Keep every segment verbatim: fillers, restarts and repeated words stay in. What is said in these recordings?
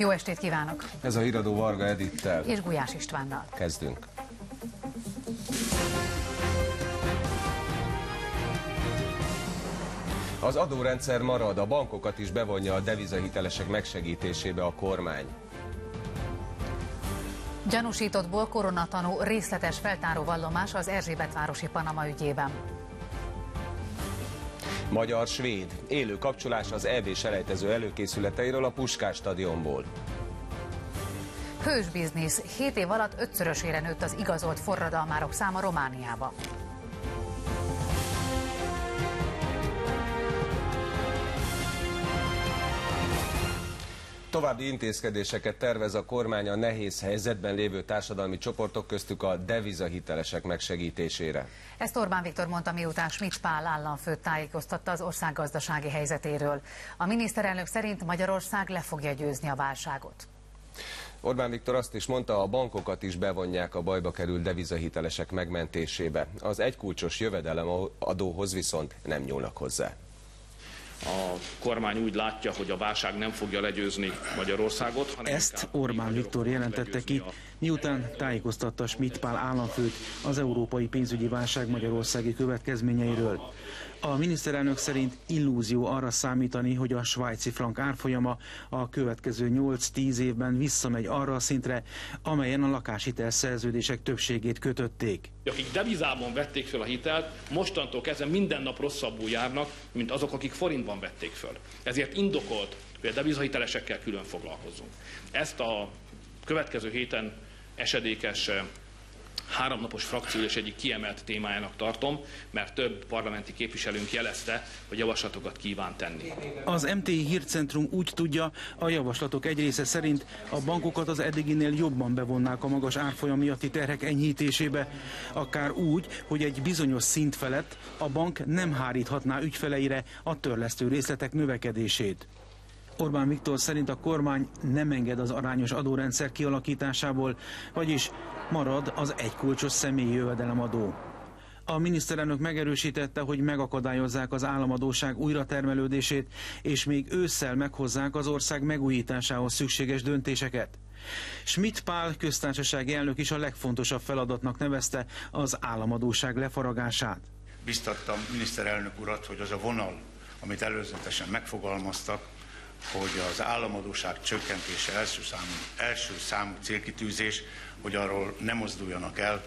Jó estét kívánok! Ez a híradó Varga Edittel és Gulyás Istvánnal. Kezdünk. Az adórendszer marad, a bankokat is bevonja a devizahitelesek megsegítésébe a kormány. Gyanúsítottból koronatanú részletes feltáró vallomás az Erzsébetvárosi Panama ügyében. Magyar-svéd élő kapcsolás az é bé-selejtező előkészületeiről a Puskás stadionból. Hős biznisz. Hét év alatt ötszörösére nőtt az igazolt forradalmárok száma Romániába. További intézkedéseket tervez a kormány a nehéz helyzetben lévő társadalmi csoportok, köztük a devizahitelesek megsegítésére. Ezt Orbán Viktor mondta, miután Schmidt Pál államfőt tájékoztatta az ország gazdasági helyzetéről. A miniszterelnök szerint Magyarország le fogja győzni a válságot. Orbán Viktor azt is mondta, a bankokat is bevonják a bajba került devizahitelesek megmentésébe. Az egykulcsos jövedelemadóhoz viszont nem nyúlnak hozzá. A kormány úgy látja, hogy a válság nem fogja legyőzni Magyarországot. Hanem Ezt Orbán Viktor jelentette ki, miután tájékoztatta Schmidt Pál államfőt az európai pénzügyi válság magyarországi következményeiről. A miniszterelnök szerint illúzió arra számítani, hogy a svájci frank árfolyama a következő nyolc-tíz évben visszamegy arra a szintre, amelyen a lakáshitel szerződések többségét kötötték. Akik devizában vették fel a hitelt, mostantól kezdve minden nap rosszabbul járnak, mint azok, akik forintban vették föl. Ezért indokolt, hogy a devizahitelesekkel külön foglalkozzunk. Ezt a következő héten esedékes háromnapos frakciós egyik kiemelt témájának tartom, mert több parlamenti képviselőnk jelezte, hogy javaslatokat kíván tenni. Az em té i Hírcentrum úgy tudja, a javaslatok egy része szerint a bankokat az eddiginél jobban bevonnák a magas árfolyam miatti terhek enyhítésébe, akár úgy, hogy egy bizonyos szint felett a bank nem háríthatná ügyfeleire a törlesztő részletek növekedését. Orbán Viktor szerint a kormány nem enged az arányos adórendszer kialakításából, vagyis marad az egykulcsos személyi jövedelemadó. A miniszterelnök megerősítette, hogy megakadályozzák az államadósság újratermelődését, és még ősszel meghozzák az ország megújításához szükséges döntéseket. Schmidt Pál köztársasági elnök is a legfontosabb feladatnak nevezte az államadósság lefaragását. Biztattam miniszterelnök urat, hogy az a vonal, amit előzetesen megfogalmaztak, hogy az államadósság csökkentése első számú, első számú célkitűzés, hogy arról ne mozduljanak el.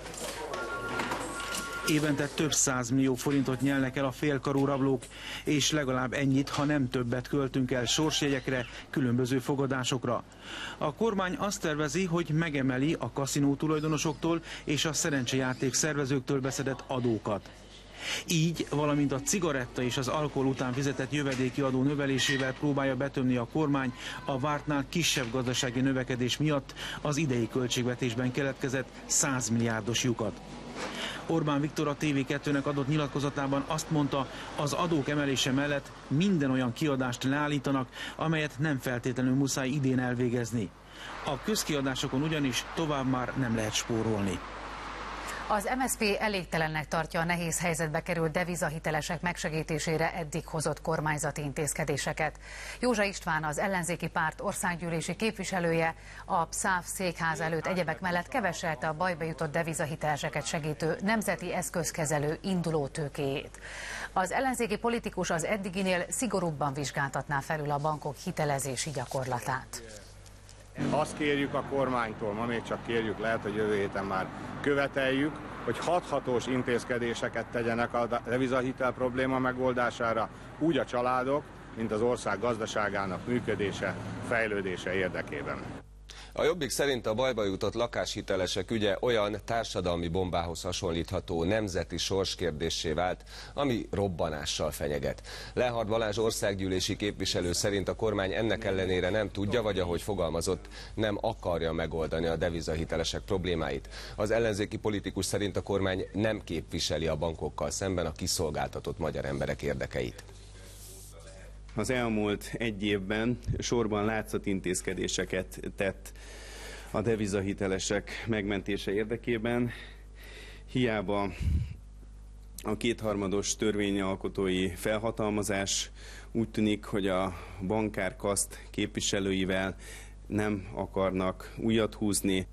Évente több százmillió forintot nyelnek el a félkarú rablók, és legalább ennyit, ha nem többet költünk el sorsjegyekre, különböző fogadásokra. A kormány azt tervezi, hogy megemeli a kaszinó tulajdonosoktól és a szerencsejáték szervezőktől beszedett adókat. Így, valamint a cigaretta és az alkohol után fizetett jövedéki adó növelésével próbálja betömni a kormány a vártnál kisebb gazdasági növekedés miatt az idei költségvetésben keletkezett száz milliárdos lyukat. Orbán Viktor a té vé kettőnek adott nyilatkozatában azt mondta, az adók emelése mellett minden olyan kiadást leállítanak, amelyet nem feltétlenül muszáj idén elvégezni. A közkiadásokon ugyanis tovább már nem lehet spórolni. Az em es zé pé elégtelennek tartja a nehéz helyzetbe került devizahitelesek megsegítésére eddig hozott kormányzati intézkedéseket. Józsa István, az ellenzéki párt országgyűlési képviselője, a pé es á ef székház előtt egyebek mellett keveselte a bajba jutott devizahiteleseket segítő nemzeti eszközkezelő indulótőkéjét. Az ellenzéki politikus az eddiginél szigorúbban vizsgáltatná felül a bankok hitelezési gyakorlatát. Azt kérjük a kormánytól, ma még csak kérjük, lehet, hogy jövő héten már követeljük, hogy hathatós intézkedéseket tegyenek a devizahitel probléma megoldására, úgy a családok, mint az ország gazdaságának működése, fejlődése érdekében. A Jobbik szerint a bajba jutott lakáshitelesek ügye olyan társadalmi bombához hasonlítható nemzeti sorskérdéssé vált, ami robbanással fenyeget. Lehard Balázs országgyűlési képviselő szerint a kormány ennek ellenére nem tudja, vagy ahogy fogalmazott, nem akarja megoldani a devizahitelesek problémáit. Az ellenzéki politikus szerint a kormány nem képviseli a bankokkal szemben a kiszolgáltatott magyar emberek érdekeit. Az elmúlt egy évben sorban látszat intézkedéseket tett a devizahitelesek megmentése érdekében. Hiába a kétharmados törvényalkotói felhatalmazás úgy tűnik, hogy a bankárkaszt képviselőivel nem akarnak újat húzni.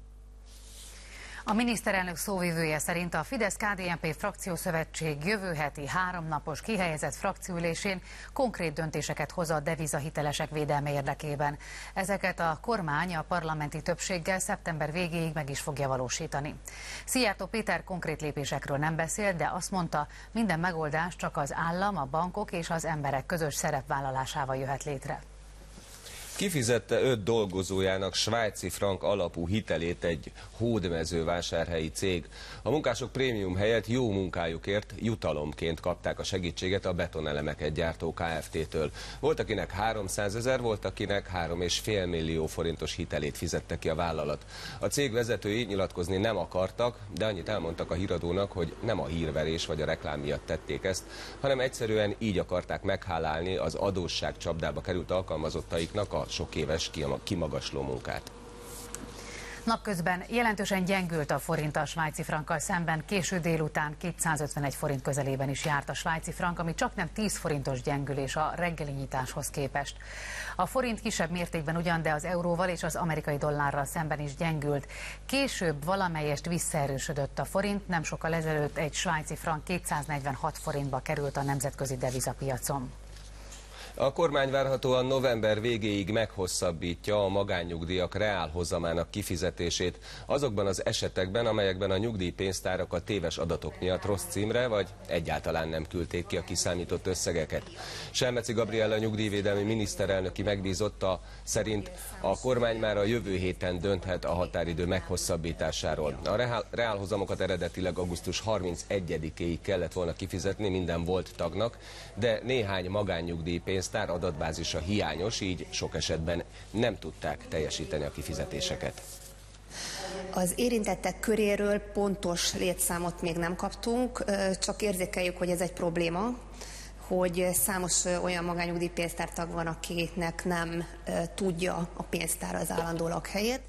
A miniszterelnök szóvivője szerint a Fidesz-ká dé en pé frakciószövetség jövő heti háromnapos kihelyezett frakcióülésén konkrét döntéseket hoz a devizahitelesek védelme érdekében. Ezeket a kormány a parlamenti többséggel szeptember végéig meg is fogja valósítani. Szijjártó Péter konkrét lépésekről nem beszélt, de azt mondta, minden megoldás csak az állam, a bankok és az emberek közös szerepvállalásával jöhet létre. Kifizette öt dolgozójának svájci frank alapú hitelét egy hódmezővásárhelyi cég. A munkások prémium helyett jó munkájukért jutalomként kapták a segítséget a betonelemeket gyártó ká ef té-től. Volt, akinek háromszázezer, volt, akinek három és fél millió forintos hitelét fizette ki a vállalat. A cég vezetői nyilatkozni nem akartak, de annyit elmondtak a híradónak, hogy nem a hírverés vagy a reklám miatt tették ezt, hanem egyszerűen így akarták meghálálni az adósság csapdába került alkalmazottaiknak a sok éves kimagasló munkát. Napközben jelentősen gyengült a forint a svájci frankkal szemben, késő délután kétszázötvenegy forint közelében is járt a svájci frank, ami csaknem tíz forintos gyengülés a reggeli nyitáshoz képest. A forint kisebb mértékben ugyan, de az euróval és az amerikai dollárral szemben is gyengült. Később valamelyest visszaerősödött a forint, nem sokkal ezelőtt egy svájci frank kétszáznegyvenhat forintba került a nemzetközi devizapiacon. A kormány várhatóan november végéig meghosszabbítja a magánnyugdíjak reálhozamának kifizetését azokban az esetekben, amelyekben a nyugdíjpénztárak a téves adatok miatt rossz címre vagy egyáltalán nem küldték ki a kiszámított összegeket. Selmeci Gabriella nyugdíjvédelmi miniszterelnöki megbízotta szerint a kormány már a jövő héten dönthet a határidő meghosszabbításáról. A reálhozamokat eredetileg augusztus harmincegyedikéig kellett volna kifizetni minden volt tagnak, de néhány magánnyugdíjpénztár Pénztár adatbázisa hiányos, így sok esetben nem tudták teljesíteni a kifizetéseket. Az érintettek köréről pontos létszámot még nem kaptunk, csak érzékeljük, hogy ez egy probléma, hogy számos olyan magánnyugdíjpénztártag van, akinek nem tudja a pénztár az állandó lakhelyét.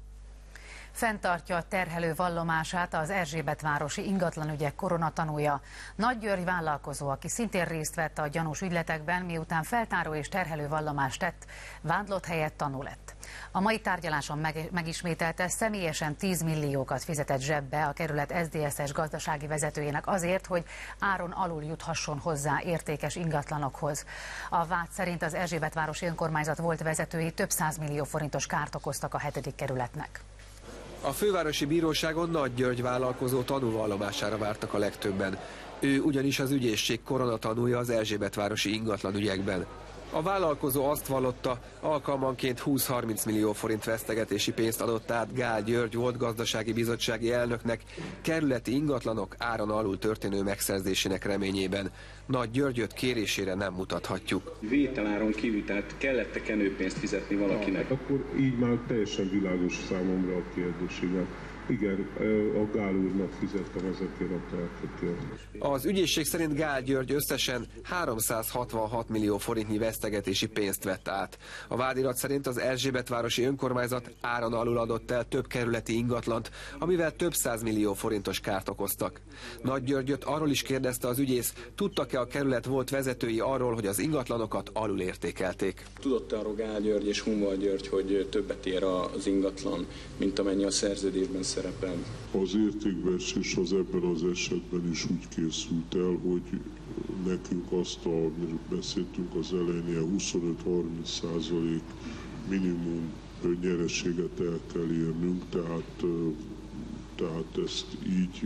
Fenntartja a terhelő vallomását az Erzsébetvárosi ingatlanügyek koronatanúja. Nagy György vállalkozó, aki szintén részt vett a gyanús ügyletekben, miután feltáró és terhelő vallomást tett, vádlott helyett tanú lett. A mai tárgyaláson meg, megismételte, személyesen tíz milliókat fizetett zsebbe a kerület es dé es-es gazdasági vezetőjének azért, hogy áron alul juthasson hozzá értékes ingatlanokhoz. A vád szerint az Erzsébetvárosi önkormányzat volt vezetői több százmillió forintos kárt okoztak a hetedik kerületnek. A fővárosi bíróságon Nagy György vállalkozó tanúvallomására vártak a legtöbben. Ő ugyanis az ügyészség koronatanúja az Erzsébetvárosi ingatlanügyekben. A vállalkozó azt vallotta, alkalmanként húsz-harminc millió forint vesztegetési pénzt adott át Gál György volt gazdasági bizottsági elnöknek kerületi ingatlanok áron alul történő megszerzésének reményében. Nagy Györgyöt kérésére nem mutathatjuk. Vételáron kívül, tehát kellett-e kenőpénzt fizetni valakinek? Na, akkor így már teljesen világos számomra a kérdés, igen. Igen, a Gál úrnak fizettem ezekért a kártyakért. Az ügyészség szerint Gál György összesen háromszázhatvanhat millió forintnyi vesztegetési pénzt vett át. A vádirat szerint az Erzsébetvárosi önkormányzat áron alul adott el több kerületi ingatlant, amivel több százmillió forintos kárt okoztak. Nagy Györgyöt arról is kérdezte az ügyész, tudtak-e a kerület volt vezetői arról, hogy az ingatlanokat alul értékelték. Tudott-e arról Gál György és Hunval György, hogy többet ér az ingatlan, mint amennyi a szerződésben szerepel? Az értékbeesés az ebben az esetben is úgy készült el, hogy nekünk azt, amiről beszéltünk az elején, ilyen huszonöt-harminc százalék minimum nyereséget el kell érnünk, tehát, tehát ezt így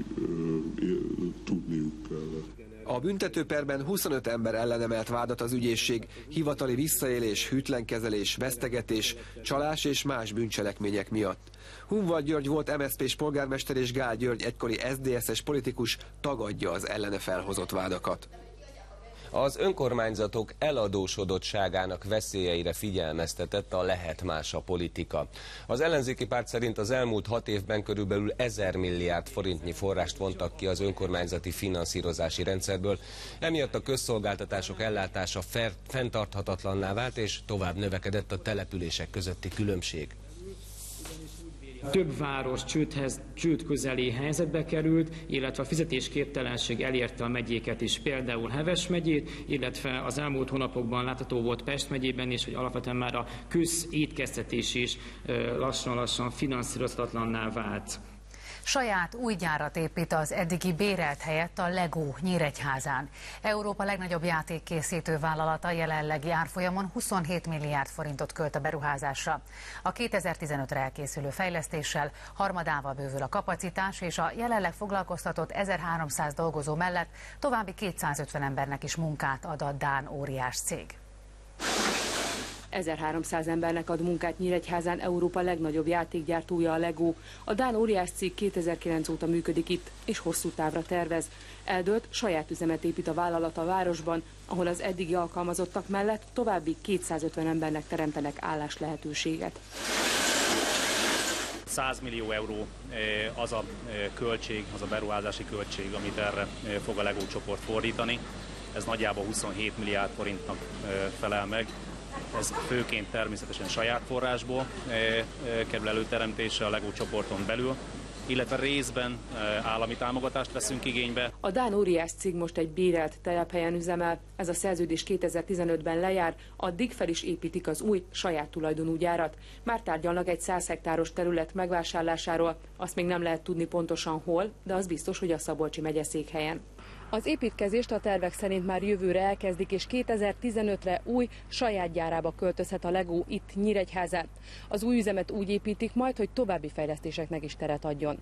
tudniuk kellett. A büntetőperben huszonöt ember ellen emelt vádat az ügyészség, hivatali visszaélés, hűtlenkezelés, vesztegetés, csalás és más bűncselekmények miatt. Hunval György volt em es zé pés polgármester és Gál György egykori es dé es-es politikus tagadja az ellene felhozott vádakat. Az önkormányzatok eladósodottságának veszélyeire figyelmeztetett a Lehet más a politika. Az ellenzéki párt szerint az elmúlt hat évben körülbelül ezer milliárd forintnyi forrást vontak ki az önkormányzati finanszírozási rendszerből, emiatt a közszolgáltatások ellátása fenntarthatatlanná vált és tovább növekedett a települések közötti különbség. Több város csődhez, csőd közeli helyzetbe került, illetve a fizetésképtelenség elérte a megyéket is, például Heves megyét, illetve az elmúlt hónapokban látható volt Pest megyében is, hogy alapvetően már a közétkeztetés is lassan-lassan finanszírozhatatlanná vált. Saját új gyárat épít az eddigi bérelt helyett a Lego Nyíregyházán. Európa legnagyobb játékkészítő vállalata jelenlegi árfolyamon huszonhét milliárd forintot költ a beruházásra. A kétezer-tizenötre elkészülő fejlesztéssel harmadával bővül a kapacitás, és a jelenleg foglalkoztatott ezerháromszáz dolgozó mellett további kétszázötven embernek is munkát ad a dán óriás cég. ezerháromszáz embernek ad munkát Nyíregyházán Európa legnagyobb játékgyártója a Lego. A dán óriás cég kétezer-kilenc óta működik itt, és hosszú távra tervez. Eldőlt, saját üzemet épít a vállalat a városban, ahol az eddigi alkalmazottak mellett további kétszázötven embernek teremtenek állás lehetőséget. száz millió euró az a költség, az a beruházási költség, amit erre fog a Lego csoport fordítani. Ez nagyjából huszonhét milliárd forintnak felel meg. Ez főként természetesen saját forrásból kerül előteremtésre a Lego csoporton belül, illetve részben állami támogatást veszünk igénybe. A dán óriás cég most egy bérelt telephelyen üzemel. Ez a szerződés kétezer-tizenötben lejár, addig fel is építik az új, saját tulajdonú gyárat. Már tárgyalnak egy száz hektáros terület megvásárlásáról. Azt még nem lehet tudni pontosan hol, de az biztos, hogy a Szabolcsi megyeszékhelyen. Az építkezést a tervek szerint már jövőre elkezdik, és kétezer-tizenötre új, saját gyárába költözhet a Lego itt Nyíregyházán. Az új üzemet úgy építik majd, hogy további fejlesztéseknek is teret adjon.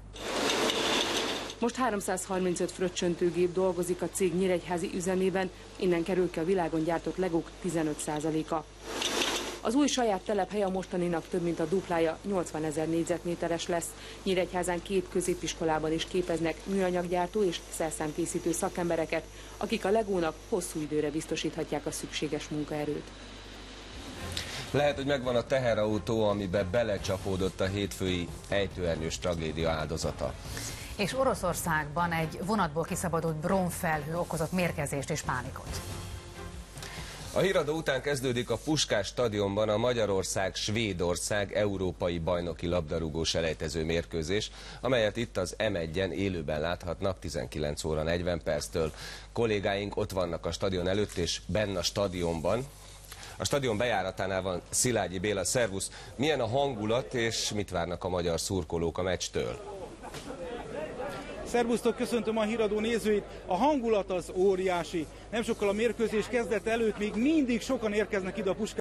Most háromszázharmincöt fröccsöntőgép dolgozik a cég nyíregyházi üzemében, innen kerül ki a világon gyártott Legók tizenöt százaléka. Az új saját telephely a mostaninak több mint a duplája, nyolcvanezer négyzetméteres lesz. Nyíregyházán két középiskolában is képeznek műanyaggyártó és szerszámkészítő szakembereket, akik a Legónak hosszú időre biztosíthatják a szükséges munkaerőt. Lehet, hogy megvan a teherautó, amiben belecsapódott a hétfői ejtőernyős tragédia áldozata. És Oroszországban egy vonatból kiszabadult brónfelhő okozott mérgezést és pánikot. A híradó után kezdődik a Puskás stadionban a Magyarország-Svédország európai bajnoki labdarúgós selejtező mérkőzés, amelyet itt az em egyen élőben láthatnak tizenkilenc óra negyven perctől. Kollégáink ott vannak a stadion előtt és benne a stadionban. A stadion bejáratánál van Szilágyi Béla, szervusz! Milyen a hangulat és mit várnak a magyar szurkolók a meccstől? Szervusztok, köszöntöm a híradó nézőit. A hangulat az óriási. Nem sokkal a mérkőzés kezdete előtt még mindig sokan érkeznek ide a Puskás.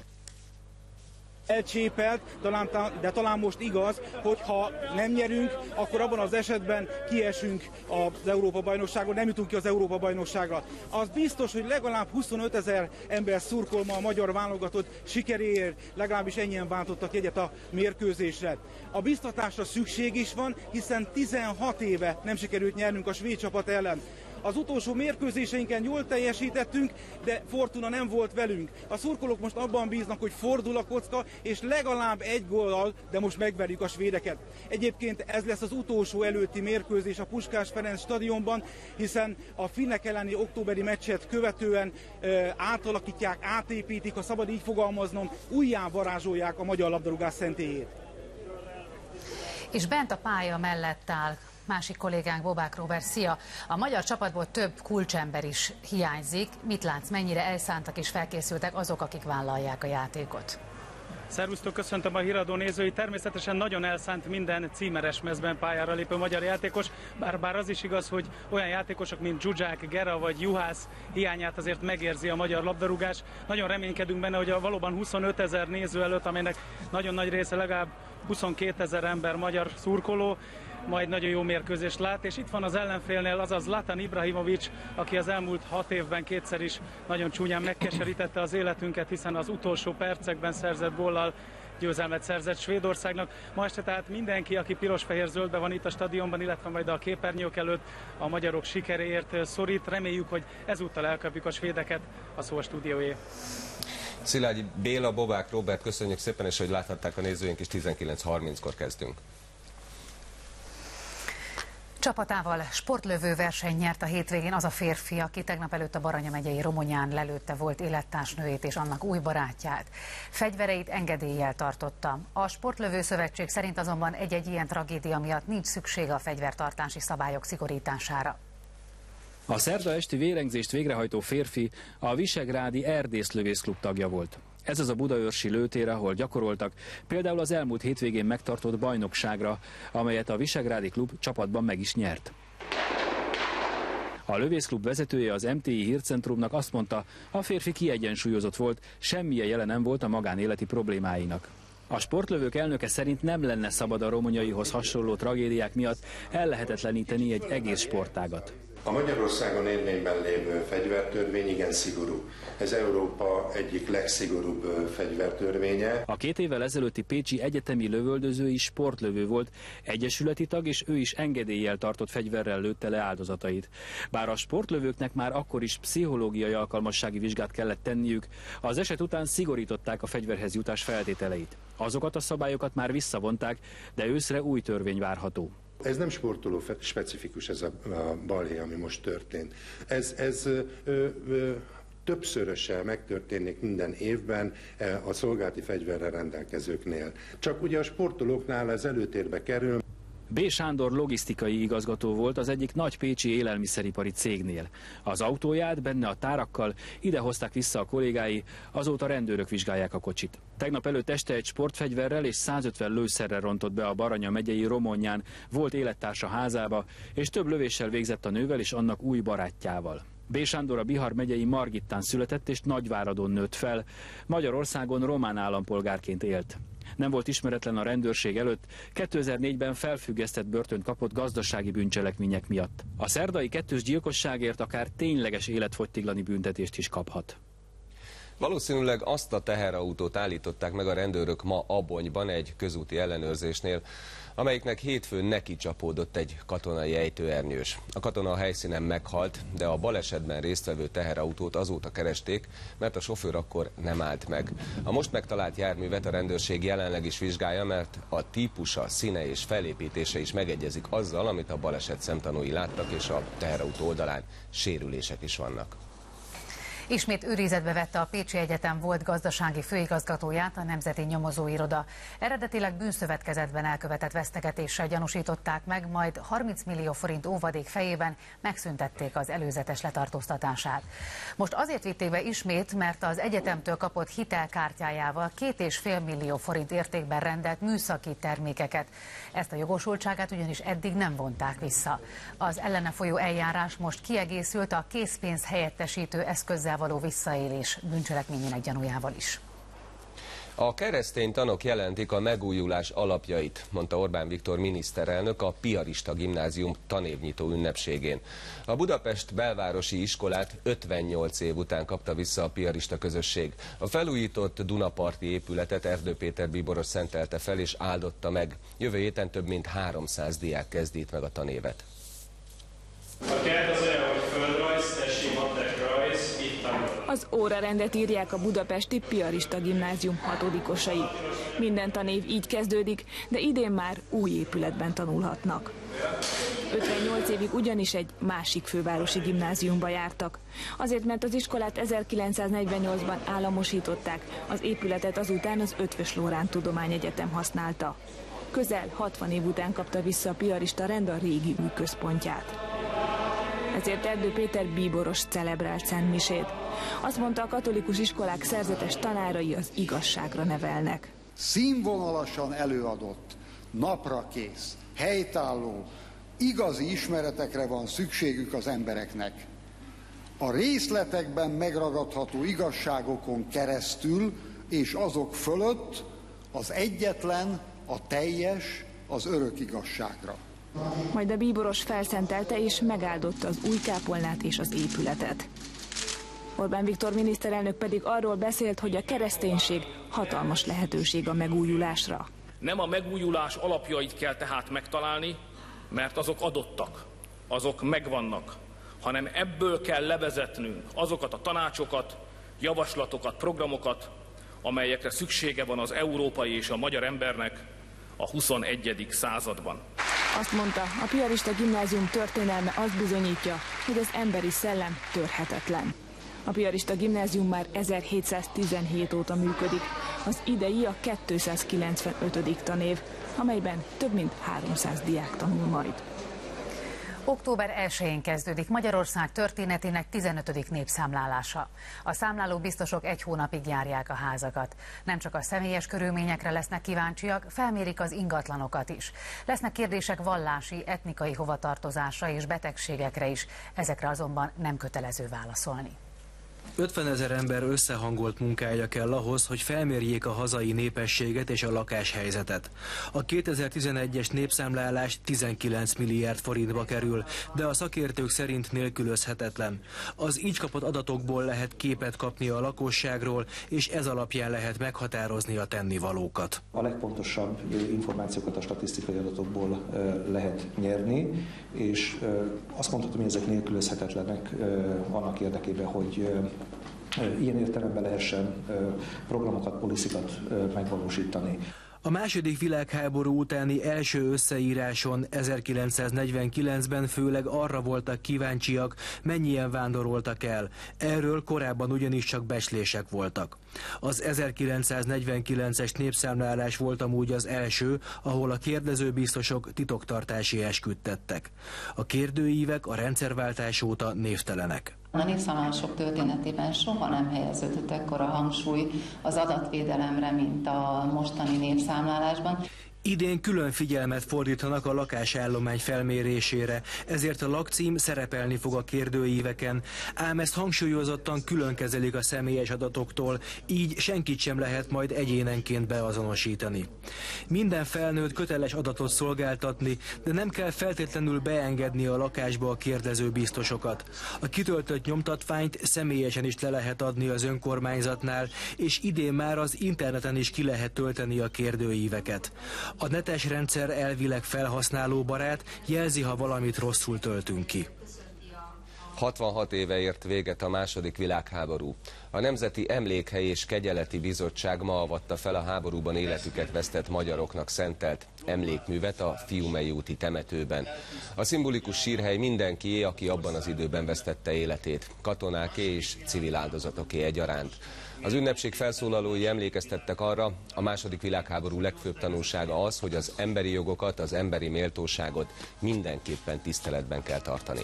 Elcsépelt, talán, de talán most igaz, hogy ha nem nyerünk, akkor abban az esetben kiesünk az Európa-bajnokságon, nem jutunk ki az Európa-bajnokságra. Az biztos, hogy legalább huszonöt ezer ember szurkol ma a magyar válogatott sikeréért, legalábbis ennyien váltottak jegyet a mérkőzésre. A biztatásra szükség is van, hiszen tizenhat éve nem sikerült nyernünk a svéd csapat ellen. Az utolsó mérkőzéseinken jól teljesítettünk, de fortuna nem volt velünk. A szurkolók most abban bíznak, hogy fordul a kocka, és legalább egy góllal, de most megverjük a svédeket. Egyébként ez lesz az utolsó előtti mérkőzés a Puskás Ferenc stadionban, hiszen a finnek elleni októberi meccset követően e, átalakítják, átépítik, ha szabad így fogalmaznom, újjá varázsolják a magyar labdarúgás szentélyét. És bent a pálya mellett áll másik kollégánk, Bobák Róbert. Szia! A magyar csapatból több kulcsember is hiányzik. Mit látsz, mennyire elszántak és felkészültek azok, akik vállalják a játékot? Szervusztok, köszöntöm a híradó nézőit. Természetesen nagyon elszánt minden címeres mezben pályára lépő magyar játékos, bár, bár az is igaz, hogy olyan játékosok, mint Zsuzsák, Gera vagy Juhász hiányát azért megérzi a magyar labdarúgás. Nagyon reménykedünk benne, hogy a valóban huszonöt ezer néző előtt, amelynek nagyon nagy része legalább huszonkét ezer ember magyar szurkoló, majd nagyon jó mérkőzést lát, és itt van az ellenfélnél azaz Zlatan Ibrahimović, aki az elmúlt hat évben kétszer is nagyon csúnyán megkeserítette az életünket, hiszen az utolsó percekben szerzett góllal győzelmet szerzett Svédországnak. Ma este tehát mindenki, aki piros-fehér-zöldben van itt a stadionban, illetve majd a képernyők előtt a magyarok sikeréért szorít. Reméljük, hogy ezúttal elkapjuk a svédeket. A szó a stúdióé. Szilágyi Béla, Bobák Róbert, köszönjük szépen, és hogy láthatták a nézőink is, tizenkilenc harminckor kezdünk. Csapatával sportlövő verseny nyert a hétvégén az a férfi, aki tegnap előtt a Baranya megyei Romonyán lelőtte volt élettársnőjét és annak új barátját. Fegyvereit engedéllyel tartotta. A Sportlövő Szövetség szerint azonban egy-egy ilyen tragédia miatt nincs szüksége a fegyvertartási szabályok szigorítására. A szerda esti vérengzést végrehajtó férfi a Visegrádi Erdészlövészklub tagja volt. Ez az a budaörsi lőtér, ahol gyakoroltak, például az elmúlt hétvégén megtartott bajnokságra, amelyet a Visegrádi klub csapatban meg is nyert. A lövészklub vezetője az em té i hírcentrumnak azt mondta, a férfi kiegyensúlyozott volt, semmilyen jele nem volt a magánéleti problémáinak. A sportlövők elnöke szerint nem lenne szabad a romonyaihoz hasonló tragédiák miatt ellehetetleníteni egy egész sportágat. A Magyarországon érvényben lévő fegyvertörvény igen szigorú. Ez Európa egyik legszigorúbb fegyvertörvénye. A két évvel ezelőtti pécsi egyetemi lövöldöző is sportlövő volt, egyesületi tag, és ő is engedéllyel tartott fegyverrel lőtte le áldozatait. Bár a sportlövőknek már akkor is pszichológiai alkalmassági vizsgát kellett tenniük, az eset után szigorították a fegyverhez jutás feltételeit. Azokat a szabályokat már visszavonták, de őszre új törvény várható. Ez nem sportoló specifikus, ez a, a balhé, ami most történt. Ez, ez ö, ö, többszörösen megtörténik minden évben a szolgálati fegyverrel rendelkezőknél. Csak ugye a sportolóknál ez előtérbe kerül. B. Sándor logisztikai igazgató volt az egyik nagy pécsi élelmiszeripari cégnél. Az autóját benne a tárakkal ide hozták vissza a kollégái, azóta rendőrök vizsgálják a kocsit. Tegnap előtt este egy sportfegyverrel és százötven lőszerrel rontott be a Baranya megyei Romonyán, volt élettársa házába, és több lövéssel végzett a nővel és annak új barátjával. B. Sándor a Bihar megyei Margittán született és Nagyváradon nőtt fel, Magyarországon román állampolgárként élt. Nem volt ismeretlen a rendőrség előtt, kétezer-négyben felfüggesztett börtönt kapott gazdasági bűncselekmények miatt. A szerdai kettős gyilkosságért akár tényleges életfogytiglani büntetést is kaphat. Valószínűleg azt a teherautót állították meg a rendőrök ma Abonyban egy közúti ellenőrzésnél, amelyiknek hétfőn neki csapódott egy katonai ejtőernyős. A katona a helyszínen meghalt, de a balesetben résztvevő teherautót azóta keresték, mert a sofőr akkor nem állt meg. A most megtalált járművet a rendőrség jelenleg is vizsgálja, mert a típusa, színe és felépítése is megegyezik azzal, amit a baleset szemtanúi láttak, és a teherautó oldalán sérülések is vannak. Ismét őrizetbe vette a Pécsi Egyetem volt gazdasági főigazgatóját a Nemzeti Nyomozóiroda. Eredetileg bűnszövetkezetben elkövetett vesztegetéssel gyanúsították meg, majd harminc millió forint óvadék fejében megszüntették az előzetes letartóztatását. Most azért vitték be ismét, mert az egyetemtől kapott hitelkártyájával két és fél millió forint értékben rendelt műszaki termékeket. Ezt a jogosultságát ugyanis eddig nem vonták vissza. Az ellene folyó eljárás most kiegészült a készpénz helyettesítő eszközzel való visszaélés bűncselekményének gyanújával is. A keresztény tanok jelentik a megújulás alapjait, mondta Orbán Viktor miniszterelnök a Piarista Gimnázium tanévnyitó ünnepségén. A Budapest belvárosi iskolát ötvennyolc év után kapta vissza a piarista közösség. A felújított Dunaparti épületet Erdő Péter bíboros szentelte fel és áldotta meg. Jövő héten több mint háromszáz diák kezd itt meg a tanévet. A kert az olyan, hogy földrajz, testi matek rajz, itt tanul. Az órarendet írják a budapesti Piarista Gimnázium hatodikosai. Minden tanév így kezdődik, de idén már új épületben tanulhatnak. ötvennyolc évig ugyanis egy másik fővárosi gimnáziumba jártak. Azért, mert az iskolát ezerkilencszáznegyvennyolcban államosították, az épületet azután az Eötvös Loránd Tudományegyetem használta. Közel hatvan év után kapta vissza a piarista rend a régi új központját. Ezért Erdő Péter bíboros celebrált szentmisét. Azt mondta, a katolikus iskolák szerzetes tanárai az igazságra nevelnek. Színvonalasan előadott, naprakész, helytálló, igazi ismeretekre van szükségük az embereknek. A részletekben megragadható igazságokon keresztül és azok fölött az egyetlen, a teljes, az örök igazságra. Majd a bíboros felszentelte és megáldotta az új kápolnát és az épületet. Orbán Viktor miniszterelnök pedig arról beszélt, hogy a kereszténység hatalmas lehetőség a megújulásra. Nem a megújulás alapjait kell tehát megtalálni, mert azok adottak, azok megvannak, hanem ebből kell levezetnünk azokat a tanácsokat, javaslatokat, programokat, amelyekre szüksége van az európai és a magyar embernek a huszonegyedik században. Azt mondta, a piarista gimnázium történelme azt bizonyítja, hogy az emberi szellem törhetetlen. A piarista gimnázium már ezerhétszáztizenhét óta működik, az idei a kétszázkilencvenötödik tanév, amelyben több mint háromszáz diák tanul majd. október elsején kezdődik Magyarország történetének tizenötödik népszámlálása. A számláló biztosok egy hónapig járják a házakat. Nem csak a személyes körülményekre lesznek kíváncsiak, felmérik az ingatlanokat is. Lesznek kérdések vallási, etnikai hovatartozásra és betegségekre is, ezekre azonban nem kötelező válaszolni. ötvenezer ember összehangolt munkája kell ahhoz, hogy felmérjék a hazai népességet és a lakáshelyzetet. A kétezer-tizenegyes népszámlálás tizenkilenc milliárd forintba kerül, de a szakértők szerint nélkülözhetetlen. Az így kapott adatokból lehet képet kapni a lakosságról, és ez alapján lehet meghatározni a tennivalókat. A legpontosabb információkat a statisztikai adatokból lehet nyerni, és azt mondhatom, hogy ezek nélkülözhetetlenek annak érdekében, hogy ilyen értelemben lehessen programokat, policykat megvalósítani. A második világháború utáni első összeíráson ezerkilencszáznegyvenkilencben főleg arra voltak kíváncsiak, mennyien vándoroltak el. Erről korábban ugyanis csak becslések voltak. Az ezerkilencszáznegyvenkilences népszámlálás volt amúgy az első, ahol a kérdezőbiztosok titoktartási esküt tettek. A kérdőívek a rendszerváltás óta névtelenek. A népszámlálások történetében soha nem helyeződött ekkora hangsúly az adatvédelemre, mint a mostani népszámlálásban. Idén külön figyelmet fordítanak a lakásállomány felmérésére, ezért a lakcím szerepelni fog a kérdőíveken, ám ezt hangsúlyozottan külön kezelik a személyes adatoktól, így senkit sem lehet majd egyénenként beazonosítani. Minden felnőtt köteles adatot szolgáltatni, de nem kell feltétlenül beengedni a lakásba a kérdező biztosokat. A kitöltött nyomtatványt személyesen is le lehet adni az önkormányzatnál, és idén már az interneten is ki lehet tölteni a kérdőíveket. A netes rendszer elvileg felhasználóbarát, jelzi, ha valamit rosszul töltünk ki. hatvanhat éve ért véget a második világháború. A Nemzeti Emlékhely és Kegyeleti Bizottság ma avatta fel a háborúban életüket vesztett magyaroknak szentelt emlékművet a Fiumei úti temetőben. A szimbolikus sírhely mindenkié, aki abban az időben vesztette életét, katonáké és civil áldozatoké egyaránt. Az ünnepség felszólalói emlékeztettek arra, a második világháború legfőbb tanulsága az, hogy az emberi jogokat, az emberi méltóságot mindenképpen tiszteletben kell tartani.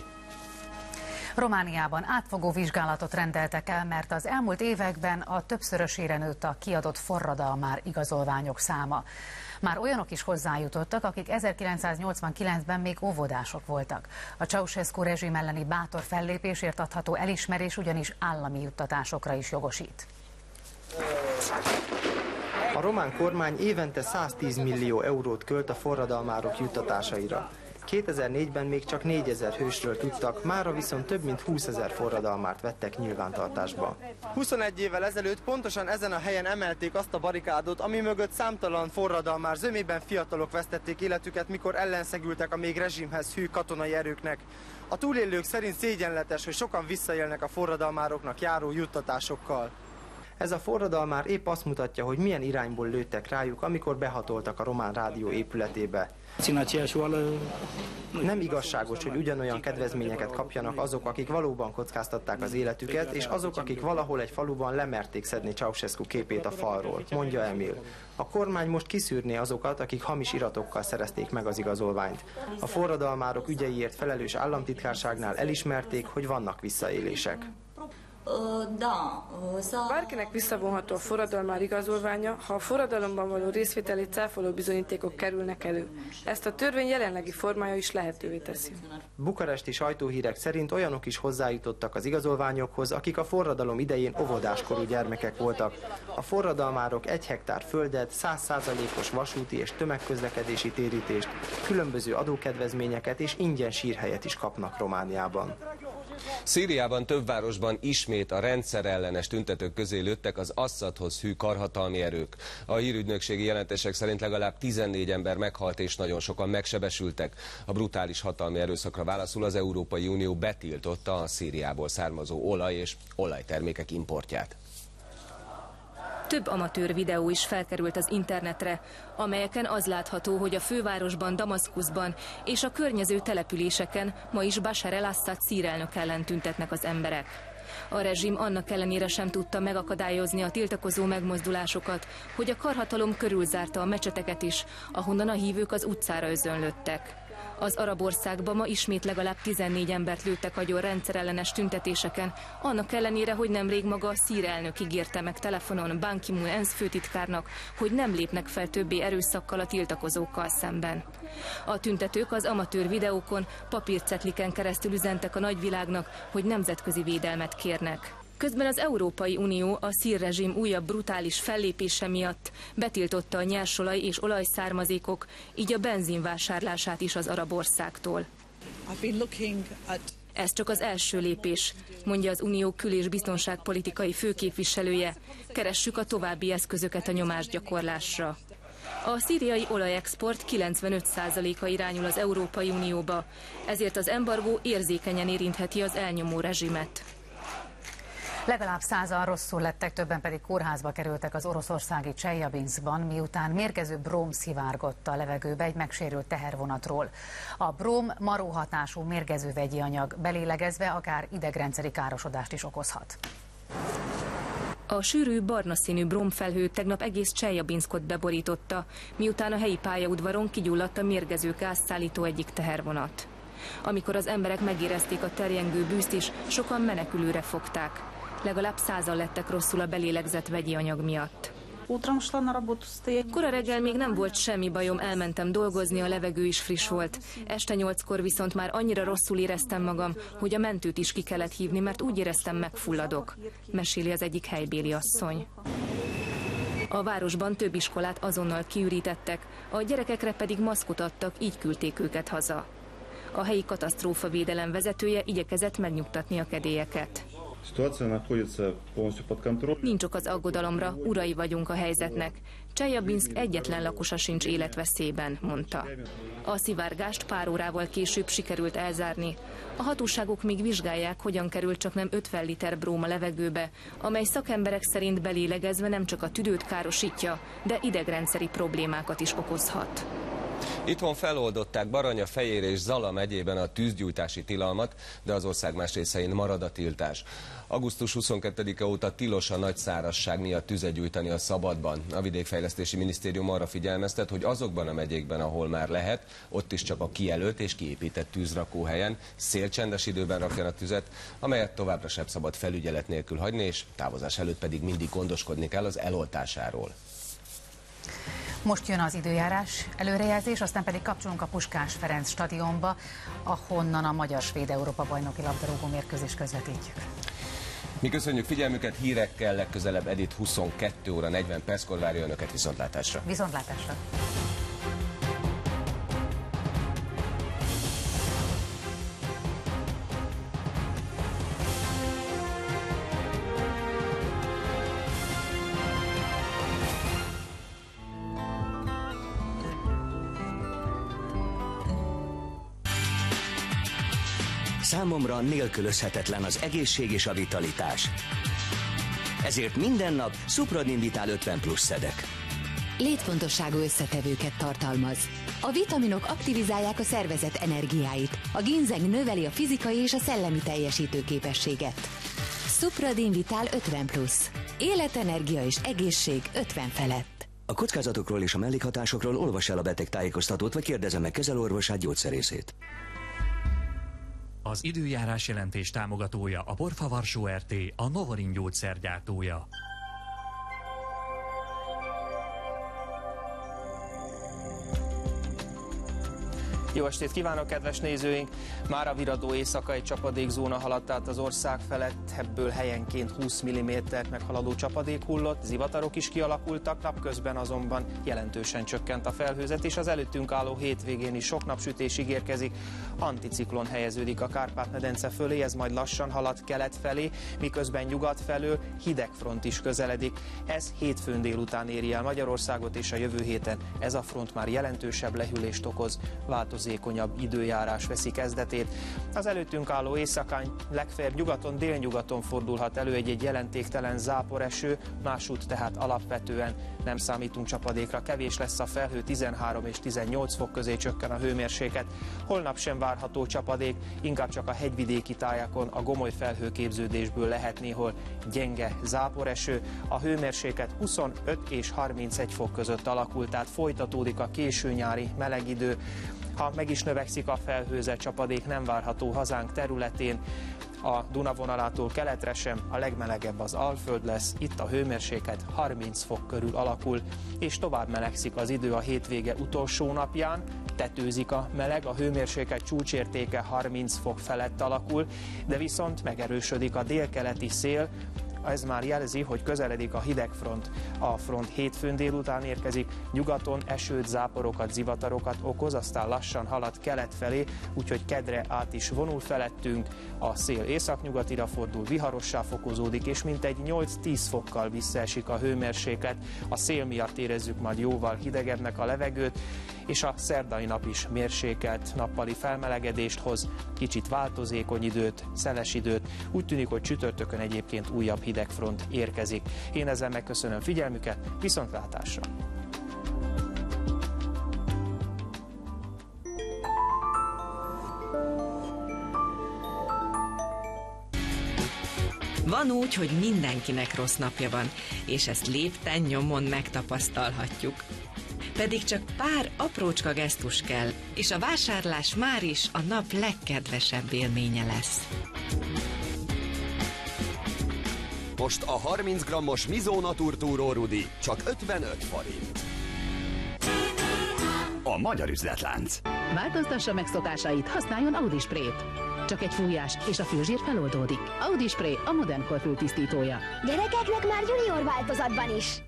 Romániában átfogó vizsgálatot rendeltek el, mert az elmúlt években a többszörösére nőtt a kiadott forradalmár igazolványok száma. Már olyanok is hozzájutottak, akik ezerkilencszáznyolcvankilencben még óvodások voltak. A Ceausescu rezsim elleni bátor fellépésért adható elismerés ugyanis állami juttatásokra is jogosít. A román kormány évente száztíz millió eurót költ a forradalmárok juttatásaira. kétezer-négyben még csak négyezer hősről tudtak, mára viszont több mint húszezer forradalmárt vettek nyilvántartásba. huszonegy évvel ezelőtt pontosan ezen a helyen emelték azt a barikádot, ami mögött számtalan forradalmár zömében fiatalok vesztették életüket, mikor ellenszegültek a még rezsimhez hű katonai erőknek. A túlélők szerint szégyenletes, hogy sokan visszaélnek a forradalmároknak járó juttatásokkal. Ez a forradalmár épp azt mutatja, hogy milyen irányból lőttek rájuk, amikor behatoltak a román rádió épületébe. Nem igazságos, hogy ugyanolyan kedvezményeket kapjanak azok, akik valóban kockáztatták az életüket, és azok, akik valahol egy faluban lemerték szedni Ceausescu képét a falról, mondja Emil. A kormány most kiszűrné azokat, akik hamis iratokkal szerezték meg az igazolványt. A forradalmárok ügyeiért felelős államtitkárságnál elismerték, hogy vannak visszaélések. Bárkinek visszavonható a forradalmár igazolványa, ha a forradalomban való részvételi cáfoló bizonyítékok kerülnek elő. Ezt a törvény jelenlegi formája is lehetővé teszi. Bukaresti sajtóhírek szerint olyanok is hozzájutottak az igazolványokhoz, akik a forradalom idején óvodáskorú gyermekek voltak. A forradalmárok egy hektár földet, száz százalékos vasúti és tömegközlekedési térítést, különböző adókedvezményeket és ingyen sírhelyet is kapnak Romániában. Szíriában több városban ismét a rendszerellenes tüntetők közé lőttek az Assadhoz hű karhatalmi erők. A hírügynökségi jelentések szerint legalább tizennégy ember meghalt és nagyon sokan megsebesültek. A brutális hatalmi erőszakra válaszul az Európai Unió betiltotta a Szíriából származó olaj és olajtermékek importját. Több amatőr videó is felkerült az internetre, amelyeken az látható, hogy a fővárosban, Damaszkuszban és a környező településeken ma is Bashar el-Assad szírelnök ellen tüntetnek az emberek. A rezsim annak ellenére sem tudta megakadályozni a tiltakozó megmozdulásokat, hogy a karhatalom körülzárta a mecseteket is, ahonnan a hívők az utcára özönlöttek. Az arab országban ma ismét legalább tizennégy embert lőttek agyon rendszerellenes tüntetéseken, annak ellenére, hogy nemrég maga a szír elnök ígérte meg telefonon Ban Ki-moon ENSZ főtitkárnak, hogy nem lépnek fel többé erőszakkal a tiltakozókkal szemben. A tüntetők az amatőr videókon, papírcetliken keresztül üzentek a nagyvilágnak, hogy nemzetközi védelmet kérnek. Közben az Európai Unió a szír rezsim újabb brutális fellépése miatt betiltotta a nyersolaj és olajszármazékok, így a benzin vásárlását is az arab országtól. Ez csak az első lépés, mondja az Unió kül- és biztonságpolitikai főképviselője. Keressük a további eszközöket a nyomásgyakorlásra. A szíriai olajexport kilencvenöt százaléka irányul az Európai Unióba, ezért az embargó érzékenyen érintheti az elnyomó rezsimet. Legalább százan rosszul lettek, többen pedig kórházba kerültek az oroszországi Cseljabinszkban, miután mérgező bróm szivárgott a levegőbe egy megsérült tehervonatról. A bróm maró hatású mérgező vegyi anyag, belélegezve akár idegrendszeri károsodást is okozhat. A sűrű, barna színű brómfelhő tegnap egész Cseljabinszkot beborította, miután a helyi pályaudvaron kigyulladt a mérgező gáz szállító egyik tehervonat. Amikor az emberek megérezték a terjengő bűzt is, sokan menekülőre fogták. Legalább százan lettek rosszul a belélegzett vegyi anyag miatt. Kora reggel még nem volt semmi bajom, elmentem dolgozni, a levegő is friss volt. Este nyolckor viszont már annyira rosszul éreztem magam, hogy a mentőt is ki kellett hívni, mert úgy éreztem, megfulladok, meséli az egyik helybéli asszony. A városban több iskolát azonnal kiürítettek, a gyerekekre pedig maszkot adtak, így küldték őket haza. A helyi katasztrófavédelem vezetője igyekezett megnyugtatni a kedélyeket. Nincs ok az aggodalomra, urai vagyunk a helyzetnek. Cseljabinszk egyetlen lakosa sincs életveszélyben, mondta. A szivárgást pár órával később sikerült elzárni. A hatóságok még vizsgálják, hogyan került csaknem ötven liter bróm a levegőbe, amely szakemberek szerint belélegezve nem csak a tüdőt károsítja, de idegrendszeri problémákat is okozhat. Itthon feloldották Baranya, Fejér és Zala megyében a tűzgyújtási tilalmat, de az ország más részein marad a tiltás. augusztus huszonkettedike óta tilos a nagy szárazság miatt tüzet gyújtani a szabadban. A Vidékfejlesztési Minisztérium arra figyelmeztet, hogy azokban a megyékben, ahol már lehet, ott is csak a kijelölt és kiépített tűzrakóhelyen szélcsendes időben rakjanak tüzet, amelyet továbbra sem szabad felügyelet nélkül hagyni, és távozás előtt pedig mindig gondoskodni kell az eloltásáról. Most jön az időjárás előrejelzés, aztán pedig kapcsolunk a Puskás Ferenc stadionba, ahonnan a magyar-svéd Európa-bajnoki labdarúgó mérkőzést közvetítjük. Mi köszönjük figyelmüket, hírekkel legközelebb Edith huszonkettő óra negyven perckor várja önöket, viszontlátásra. Viszontlátásra. Számomra nélkülözhetetlen az egészség és a vitalitás. Ezért minden nap Supradin Vital ötven plusz szedek. Létfontosságú összetevőket tartalmaz. A vitaminok aktivizálják a szervezet energiáit. A ginzeng növeli a fizikai és a szellemi teljesítőképességet. Supradin Vital ötven plusz. Életenergia és egészség ötven felett. A kockázatokról és a mellékhatásokról olvass el a betegtájékoztatót, vagy kérdezze meg kezelőorvosát, gyógyszerészét. Az időjárás jelentés támogatója a Borfa Varsó er té, a Novorin gyógyszergyártója. Jó estét kívánok, kedves nézőink! Mára viradó éjszaka egy csapadékzóna haladt át az ország felett, ebből helyenként húsz millimétert meghaladó csapadék hullott, zivatarok is kialakultak, napközben azonban jelentősen csökkent a felhőzet, és az előttünk álló hétvégén is sok napsütés ígérkezik. Anticiklon helyeződik a Kárpát-medence fölé, ez majd lassan halad kelet felé, miközben nyugat felől hidegfront is közeledik. Ez hétfőn délután éri el Magyarországot, és a jövő héten ez a front már jelentősebb lehűlést okoz. Változó változékonyabb időjárás veszi kezdetét. Az előttünk álló éjszakán legfeljebb nyugaton, délnyugaton fordulhat elő egy-egy jelentéktelen záporeső, másút tehát alapvetően nem számítunk csapadékra. Kevés lesz a felhő, tizenhárom és tizennyolc fok közé csökken a hőmérséklet. Holnap sem várható csapadék, inkább csak a hegyvidéki tájakon a gomoly felhőképződésből lehet néhol gyenge záporeső. A hőmérséklet huszonöt és harmincegy fok között alakul, tehát folytatódik a későnyári meleg idő. Ha meg is növekszik a felhőzet, csapadék nem várható hazánk területén. A Duna vonalától keletre sem, a legmelegebb az Alföld lesz, itt a hőmérséklet harminc fok körül alakul, és tovább melegszik az idő a hétvége utolsó napján, tetőzik a meleg, a hőmérséklet csúcsértéke harminc fok felett alakul, de viszont megerősödik a délkeleti szél. Ez már jelzi, hogy közeledik a hidegfront. A front hétfőn délután érkezik, nyugaton esőt, záporokat, zivatarokat okoz, aztán lassan halad kelet felé, úgyhogy kedre át is vonul felettünk. A szél északnyugatira fordul, viharossá fokozódik, és mintegy nyolc-tíz fokkal visszaesik a hőmérséklet. A szél miatt érezzük majd jóval hidegebbnek a levegőt, és a szerdai nap is mérsékelt nappali felmelegedést hoz, kicsit változékony időt, szeles időt. Úgy tűnik, hogy csütörtökön egyébként újabb hidegfront érkezik. Én ezzel megköszönöm figyelmüket, viszontlátásra! Van úgy, hogy mindenkinek rossz napja van, és ezt lépten nyomon megtapasztalhatjuk. Pedig csak pár aprócska gesztus kell, és a vásárlás már is a nap legkedvesebb élménye lesz. Most a harminc grammos Mizó Natur Túró Rudi csak ötvenöt forint. A magyar üzletlánc. Változtassa meg szokásait, használjon Audi Sprayt. Csak egy fújás, és a fülzsír feloldódik. Audi Spray a modern kor fültisztítója. Gyerekeknek már junior változatban is.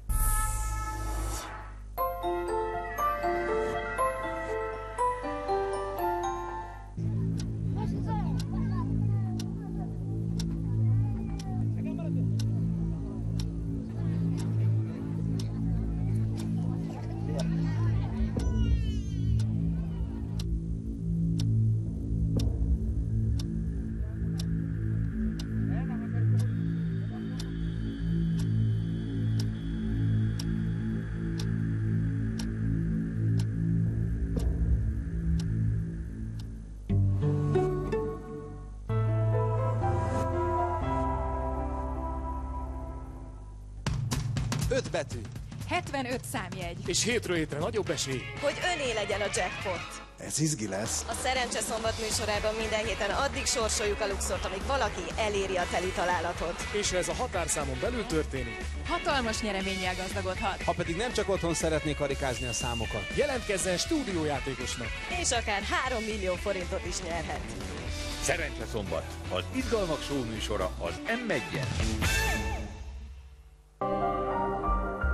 öt betű. hetvenöt számjegy. És hétről hétre nagyobb esély. Hogy öné legyen a jackpot. Ez izgi lesz. A Szerencse Szombat műsorában minden héten addig sorsoljuk a luxort, amíg valaki eléri a teli találatot. És ha ez a határszámon belül történik, hatalmas nyereménnyel gazdagodhat. ha pedig nem csak otthon szeretnék karikázni a számokat, jelentkezzen stúdiójátékosnak. És akár három millió forintot is nyerhet. Szerencse Szombat, az izgalmak show műsora az em egyen.